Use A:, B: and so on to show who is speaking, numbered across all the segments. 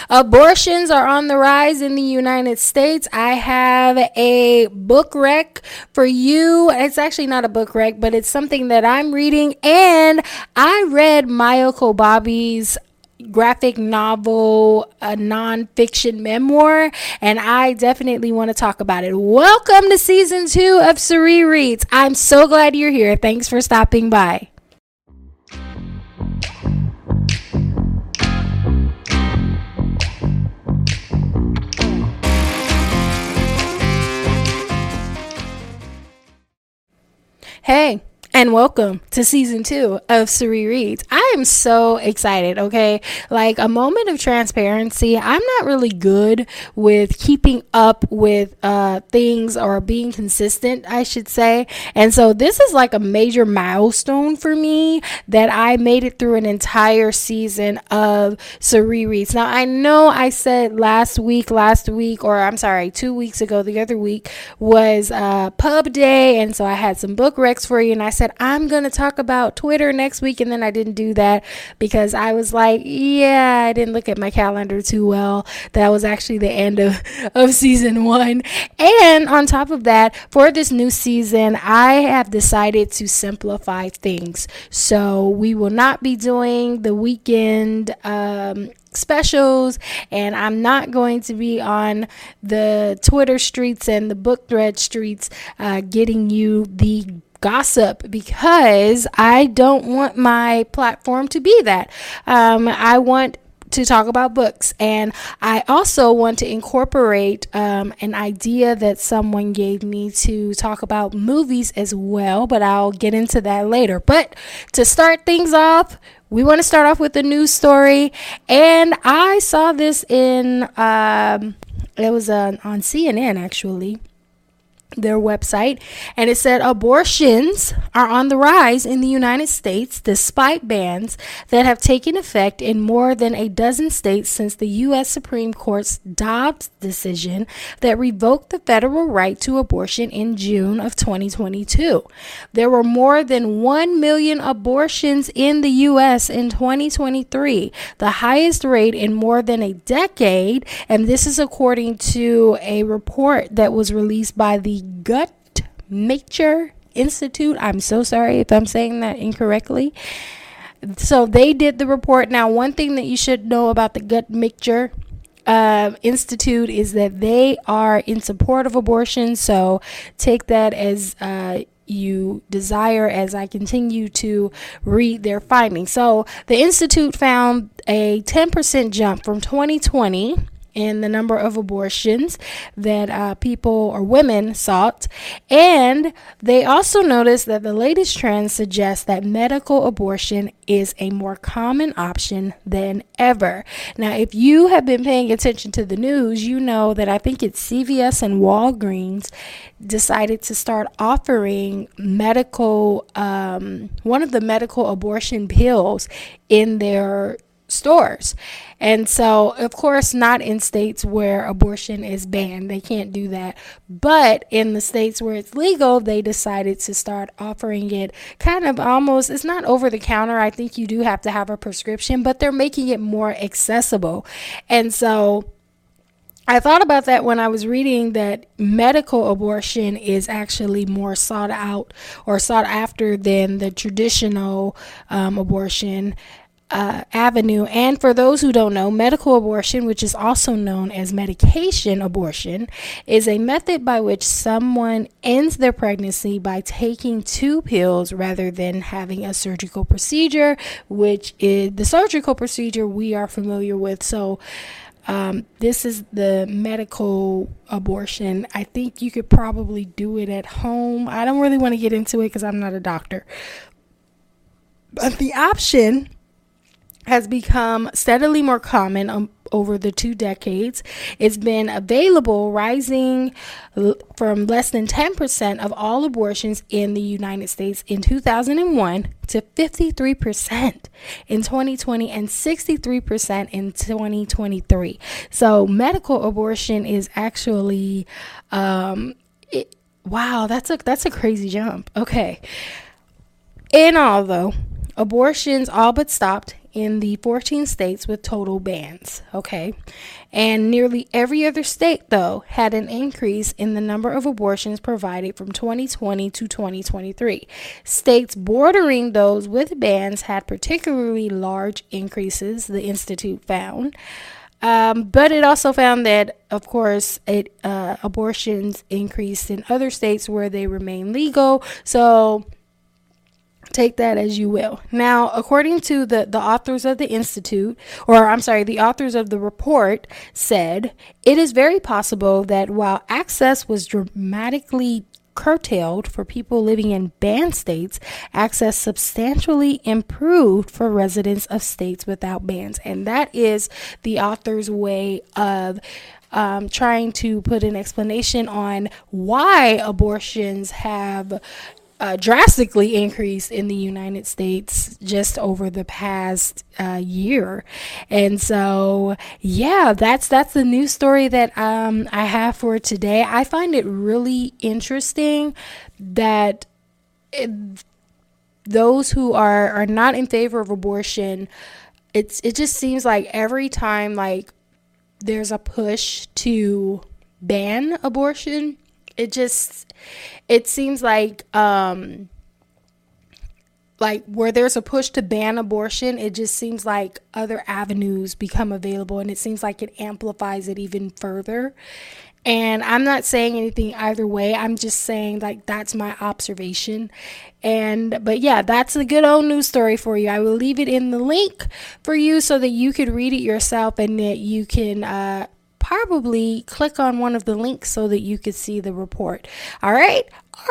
A: Abortions are on the rise in the United States. I have a book rec for you. It's actually not a book rec, but it's something that I'm reading. And I read Maya Kobabe's graphic novel, a nonfiction memoir, and I definitely want to talk about it. Welcome to season 2 of Suri Reads. I'm so glad you're here. Thanks for stopping by. Hey, and welcome to season 2 of Suri Reads. I am so excited, okay? Like, a moment of transparency. I'm not really good with keeping up with things or being consistent, I should say. And so this is like a major milestone for me that I made it through an entire season of Suri Reads. Now, I know I said 2 weeks ago, the other week was pub day. And so I had some book recs for you. And I said, I'm going to talk about Twitter next week. And then I didn't do that because I was like, I didn't look at my calendar too well. That was actually the end of season 1. And on top of that, for this new season, I have decided to simplify things. So we will not be doing the weekend specials, and I'm not going to be on the Twitter streets and the book thread streets getting you the gossip, because I don't want my platform to be that. I want to talk about books, and I also want to incorporate an idea that someone gave me to talk about movies as well, but I'll get into that later. But to start things off, we want to start off with a news story, and I saw this in it was on CNN, actually, their website, and it said abortions are on the rise in the United States despite bans that have taken effect in more than a dozen states since the U.S. Supreme Court's Dobbs decision that revoked the federal right to abortion in June of 2022. There were more than 1 million abortions in the U.S. in 2023, the highest rate in more than a decade, and this is according to a report that was released by the Guttmacher Institute. I'm so sorry if I'm saying that incorrectly. So they did the report. Now, one thing that you should know about the Guttmacher Institute is that they are in support of abortion. So take that as you desire as I continue to read their findings. So the Institute found a 10% jump from 2020 in the number of abortions that people or women sought. And they also noticed that the latest trend suggests that medical abortion is a more common option than ever. Now, if you have been paying attention to the news, you know that I think it's CVS and Walgreens decided to start offering medical, one of the medical abortion pills in their stores. And so, of course, not in states where abortion is banned. They can't do that. But in the states where it's legal, they decided to start offering it kind of almost, it's not over the counter. I think you do have to have a prescription, but they're making it more accessible. And so I thought about that when I was reading that medical abortion is actually more sought out or sought after than the traditional abortion avenue. And for those who don't know, medical abortion, which is also known as medication abortion, is a method by which someone ends their pregnancy by taking 2 pills rather than having a surgical procedure, which is the surgical procedure we are familiar with. So this is the medical abortion. I think you could probably do it at home. I don't really want to get into it because I'm not a doctor. But the option has become steadily more common over the 2 decades. It's been available, rising from less than 10% of all abortions in the United States in 2001 to 53% in 2020 and 63% in 2023. So medical abortion is actually, wow, that's a crazy jump. Okay. In all, though, abortions all but stopped in the 14 states with total bans, okay? And nearly every other state, though, had an increase in the number of abortions provided from 2020 to 2023. States bordering those with bans had particularly large increases, the Institute found. But it also found that, of course, abortions increased in other states where they remain legal. So take that as you will. Now, according to the authors of the the authors of the report said, it is very possible that while access was dramatically curtailed for people living in banned states, access substantially improved for residents of states without bans. And that is the author's way of trying to put an explanation on why abortions have drastically increased in the United States just over the past year. And so, yeah, that's the news story that I have for today. I find it really interesting that those who are not in favor of abortion, it just seems like every time like there's a push to ban abortion, it seems like where there's a push to ban abortion, it just seems like other avenues become available, and it seems like it amplifies it even further. And I'm not saying anything either way. I'm just saying like that's my observation. But yeah, that's a good old news story for you. I will leave it in the link for you so that you could read it yourself, and that you can probably click on one of the links so that you could see the report. All right.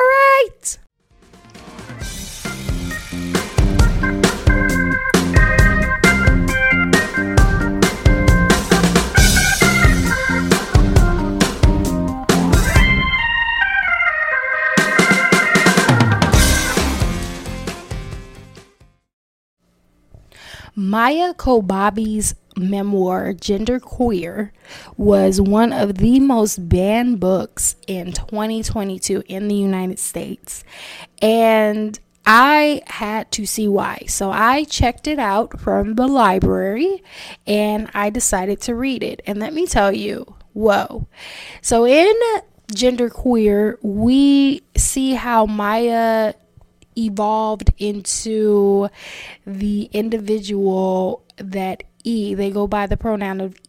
A: Maya Kobabe's memoir, Genderqueer, was one of the most banned books in 2022 in the United States. And I had to see why. So I checked it out from the library and I decided to read it. And let me tell you, whoa. So in Genderqueer, we see how Maya evolved into the individual that they go by the pronoun of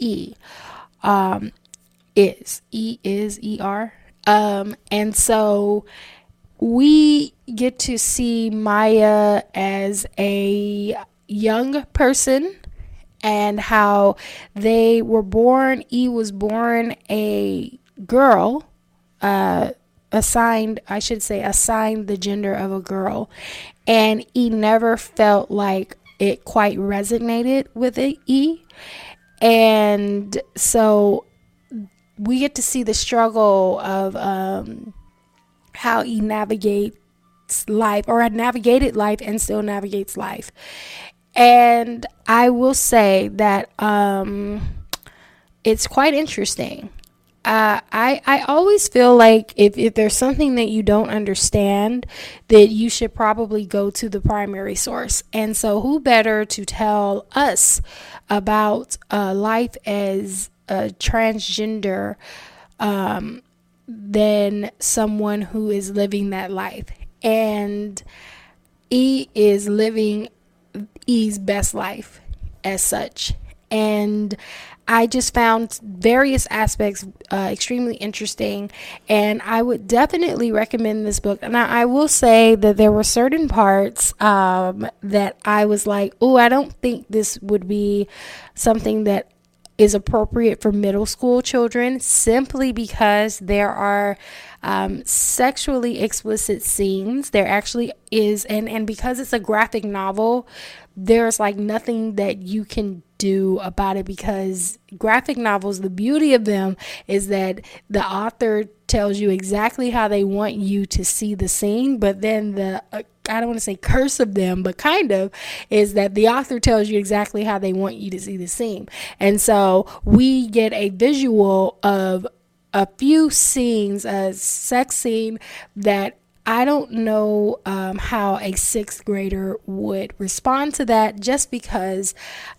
A: er. And so we get to see Maya as a young person and how they were born. Was born a girl, assigned the gender of a girl, and he never felt like it quite resonated with E. And so we get to see the struggle of how he navigates life, or had navigated life and still navigates life. And I will say that it's quite interesting. I always feel like if there's something that you don't understand, that you should probably go to the primary source. And so who better to tell us about life as a transgender than someone who is living that life. And E is living E's best life as such. And I just found various aspects extremely interesting, and I would definitely recommend this book. Now, I will say that there were certain parts that I was like, oh, I don't think this would be something that is appropriate for middle school children, simply because there are sexually explicit scenes. There actually is, and because it's a graphic novel, there's like nothing that you can do about it, because graphic novels, the beauty of them is that the author tells you exactly how they want you to see the scene, but then the I don't want to say curse of them, but kind of, is that the author tells you exactly how they want you to see the scene. And so we get a visual of a few scenes, a sex scene that I don't know how a sixth grader would respond to that, just because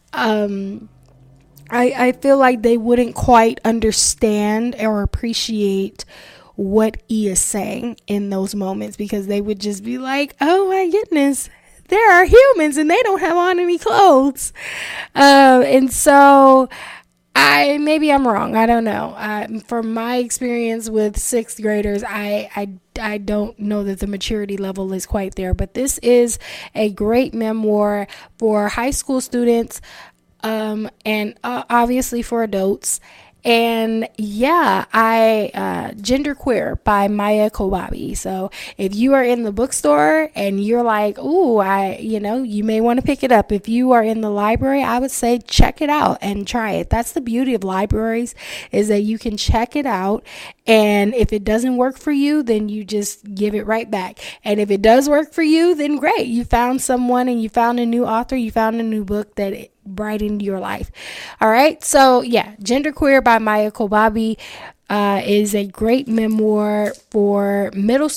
A: I feel like they wouldn't quite understand or appreciate what E is saying in those moments, because they would just be like, oh my goodness, there are humans and they don't have on any clothes. And so maybe I'm wrong. I don't know. From my experience with sixth graders, I don't know that the maturity level is quite there. But this is a great memoir for high school students, and obviously for adults. And yeah, Genderqueer by Maya Kobabe. So if you are in the bookstore and you're like, ooh, you may want to pick it up. If you are in the library, I would say check it out and try it. That's the beauty of libraries, is that you can check it out. And if it doesn't work for you, then you just give it right back. And if it does work for you, then great. You found someone and you found a new author, you found a new book that brightened your life. All right. So yeah, Genderqueer by Maya Kobabe is a great memoir for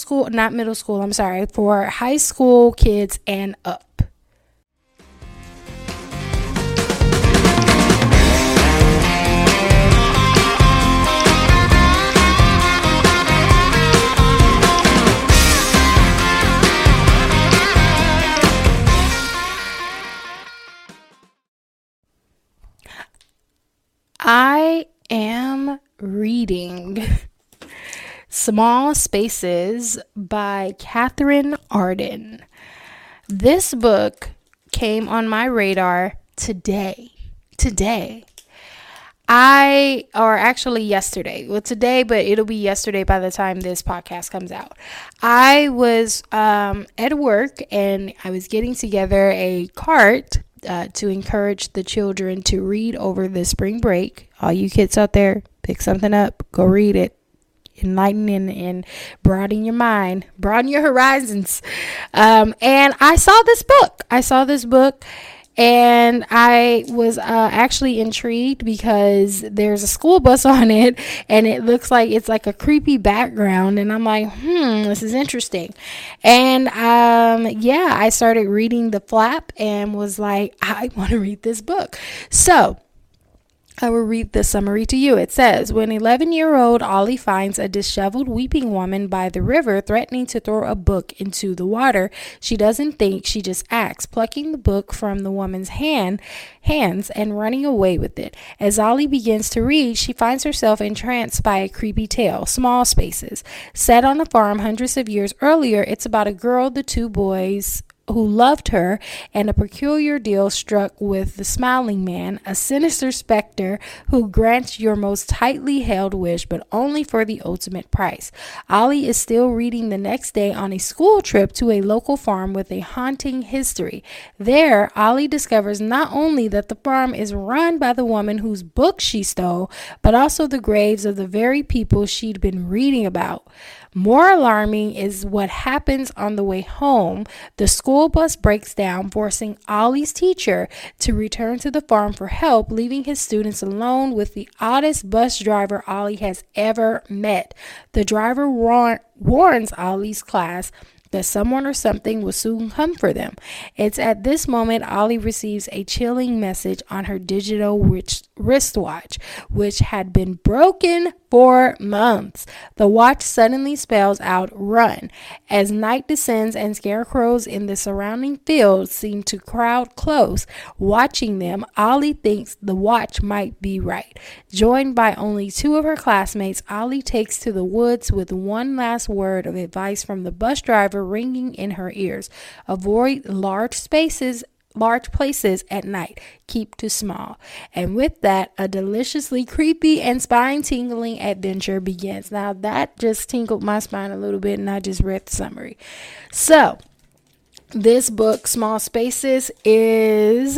A: for high school kids and up. I am reading Small Spaces by Katherine Arden. This book came on my radar today. Yesterday. Well, today, but it'll be yesterday by the time this podcast comes out. I was at work and I was getting together a cart to encourage the children to read over the spring break. All you kids out there, pick something up, go read it, enlighten and broaden your mind, broaden your horizons. And I saw this book. And I was actually intrigued because there's a school bus on it and it looks like it's like a creepy background. And I'm like, this is interesting. And I started reading the flap and was like, I want to read this book. So I will read the summary to you. It says, when 11-year-old Ollie finds a disheveled weeping woman by the river threatening to throw a book into the water, she doesn't think, she just acts, plucking the book from the woman's hands and running away with it. As Ollie begins to read, she finds herself entranced by a creepy tale, Small Spaces. Set on a farm hundreds of years earlier, it's about a girl, the two boys who loved her, and a peculiar deal struck with the smiling man, a sinister specter who grants your most tightly held wish, but only for the ultimate price. Ollie is still reading the next day on a school trip to a local farm with a haunting history. There, Ollie discovers not only that the farm is run by the woman whose book she stole, but also the graves of the very people she'd been reading about. More alarming is what happens on the way home. The school bus breaks down, forcing Ollie's teacher to return to the farm for help, leaving his students alone with the oddest bus driver Ollie has ever met. The driver warns Ollie's class that someone or something will soon come for them. It's at this moment Ollie receives a chilling message on her digital wristwatch, which had been broken for months. The watch suddenly spells out "run." As night descends and scarecrows in the surrounding fields seem to crowd close, watching them, Ollie thinks the watch might be right. Joined by only two of her classmates, Ollie takes to the woods with one last word of advice from the bus driver ringing in her ears. Avoid large places at night. Keep to small. And with that, a deliciously creepy and spine-tingling adventure begins. Now, that just tingled my spine a little bit, and I just read the summary. So, this book, Small Spaces, is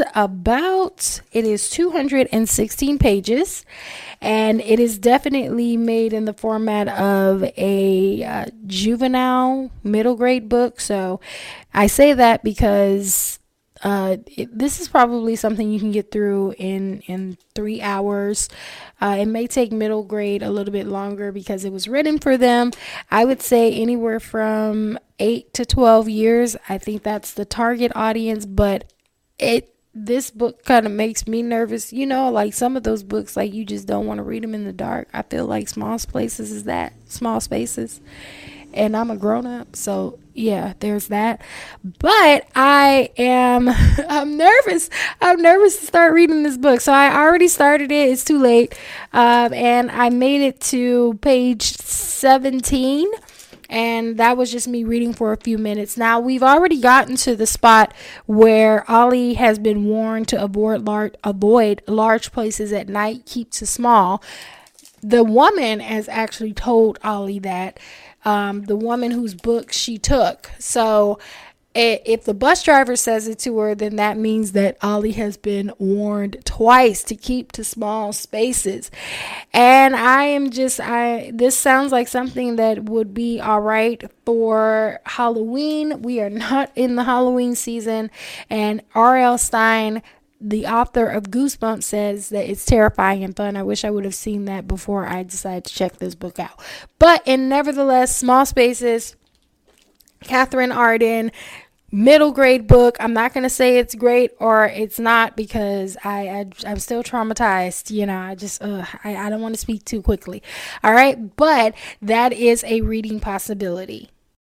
A: 216 pages, and it is definitely made in the format of a juvenile middle grade book. So I say that because this is probably something you can get through in 3 hours. It may take middle grade a little bit longer because it was written for them. I would say anywhere from 8 to 12 years. I think that's the target audience, but this book kind of makes me nervous. Like some of those books, like you just don't want to read them in the dark. I feel like Small Spaces is that. Small Spaces. And I'm a grown up, so yeah, there's that. But I'm nervous. I'm nervous to start reading this book. So I already started it. It's too late. And I made it to page 17. And that was just me reading for a few minutes. Now, we've already gotten to the spot where Ollie has been warned to avoid large places at night, keep to small. The woman has actually told Ollie that, the woman whose book she took. So if the bus driver says it to her, then that means that Ollie has been warned twice to keep to small spaces. And this sounds like something that would be all right for Halloween. We are not in the Halloween season. And R.L. Stine, the author of Goosebumps, says that it's terrifying and fun. I wish I would have seen that before I decided to check this book out. But nevertheless, Small Spaces, Catherine Arden, middle grade book. I'm not going to say it's great or it's not because I'm still traumatized. I don't want to speak too quickly. All right. But that is a reading possibility.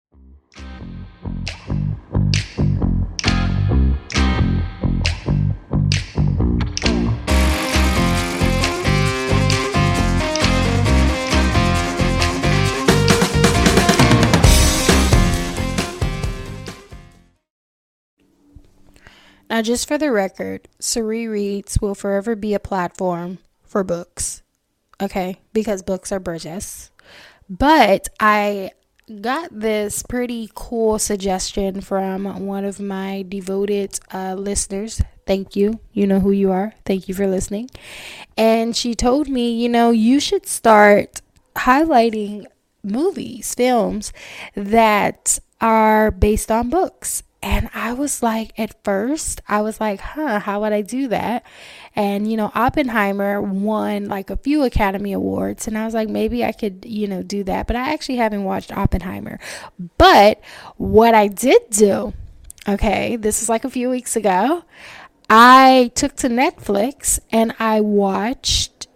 A: Now, just for the record, Sari Reads will forever be a platform for books, okay? Because books are Burgess. But I got this pretty cool suggestion from one of my devoted listeners. Thank you. You know who you are. Thank you for listening. And she told me, you should start highlighting movies, films that are based on books. And I was like, at first, I was like, how would I do that? And, Oppenheimer won like a few Academy Awards. And I was like, maybe I could, do that. But I actually haven't watched Oppenheimer. But what I did do, okay, this is like a few weeks ago, I took to Netflix and I watched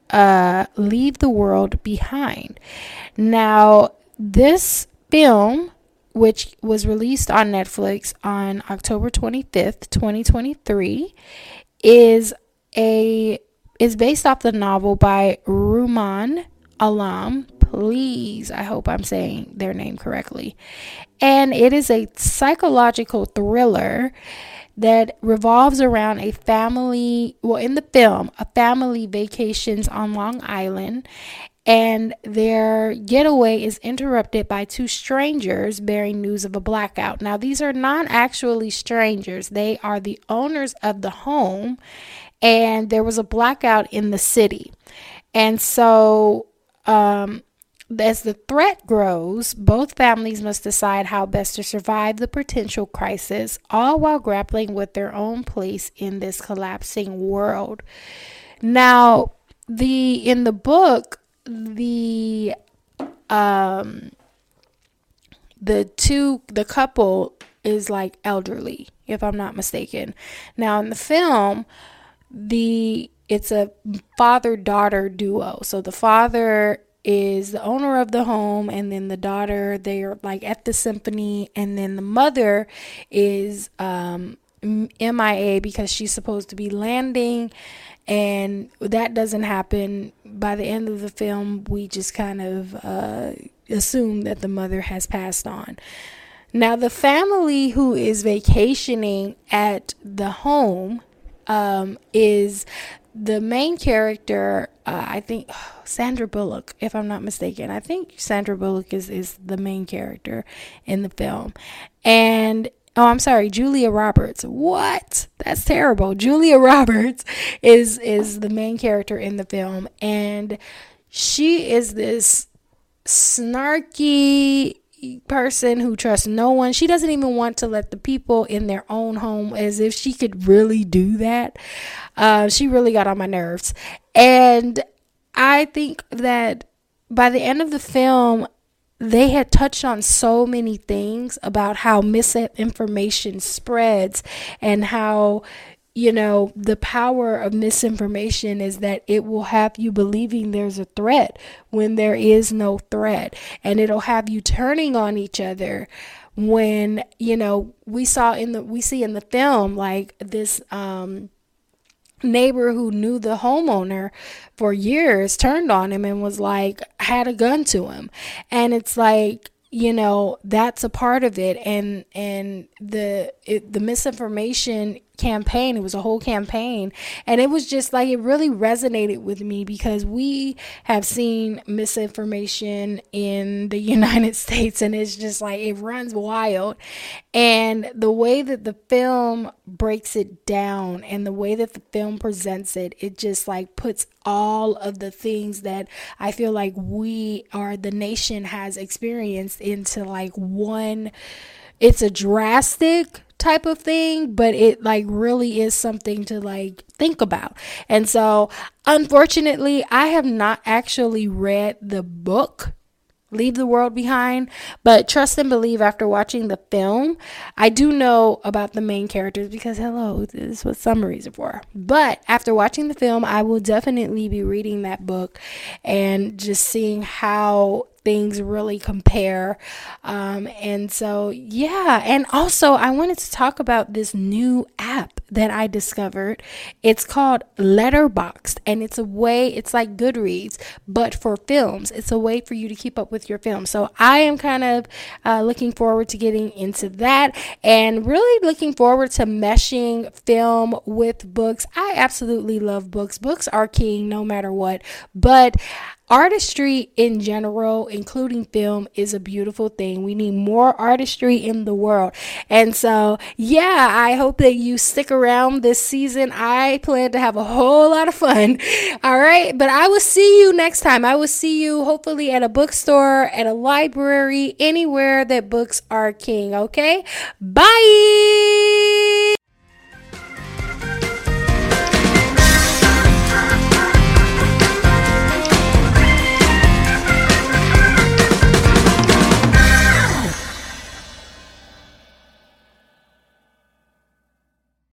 A: Leave the World Behind. Now, this film, which was released on Netflix on October 25th, 2023, is based off the novel by Rumaan Alam. Please, I hope I'm saying their name correctly. And it is a psychological thriller that revolves around a family vacations on Long Island. And their getaway is interrupted by two strangers bearing news of a blackout. Now, these are not actually strangers. They are the owners of the home, and there was a blackout in the city. And so, as the threat grows, both families must decide how best to survive the potential crisis, all while grappling with their own place in this collapsing world. Now, in the book, the couple is like elderly, if I'm not mistaken. Now in the film, it's a father-daughter duo. So the father is the owner of the home, and then the daughter, they're like at the symphony, and then the mother is MIA because she's supposed to be landing, and that doesn't happen. By the end of the film, we just kind of assume that the mother has passed on. Now, the family who is vacationing at the home is the main character, I think Sandra Bullock, if I'm not mistaken. I think Sandra Bullock is the main character in the film. And I'm sorry, Julia Roberts. What? That's terrible. Julia Roberts is the main character in the film, and she is this snarky person who trusts no one. She doesn't even want to let the people in their own home, as if she could really do that. She really got on my nerves. And I think that by the end of the film, they had touched on so many things about how misinformation spreads and how, the power of misinformation is that it will have you believing there's a threat when there is no threat. And it'll have you turning on each other when, we see in the film, like this, neighbor who knew the homeowner for years turned on him and was like, had a gun to him. And it's like, that's a part of it. And the misinformation campaign, it was a whole campaign, and it was just like, it really resonated with me because we have seen misinformation in the United States, and it's just like, it runs wild. And the way that the film breaks it down and the way that the film presents it, it just like puts all of the things that I feel like the nation has experienced into like one. It's a drastic type of thing, but it like really is something to like think about. And so unfortunately, I have not actually read the book Leave the World Behind, but trust and believe, after watching the film, I do know about the main characters because hello, this is what summaries are for. But after watching the film, I will definitely be reading that book and just seeing how things really compare. And so, yeah. And also, I wanted to talk about this new app that I discovered. It's called Letterboxd, and it's like Goodreads, but for films. It's a way for you to keep up with your film. So I am kind of looking forward to getting into that, and really looking forward to meshing film with books. I absolutely love books. Books are king no matter what, but artistry in general, including film, is a beautiful thing. We need more artistry in the world. And so, yeah, I hope that you stick around this season. I plan to have a whole lot of fun. All right. But I will see you next time. I will see you hopefully at a bookstore, at a library, anywhere that books are king. Okay. Bye.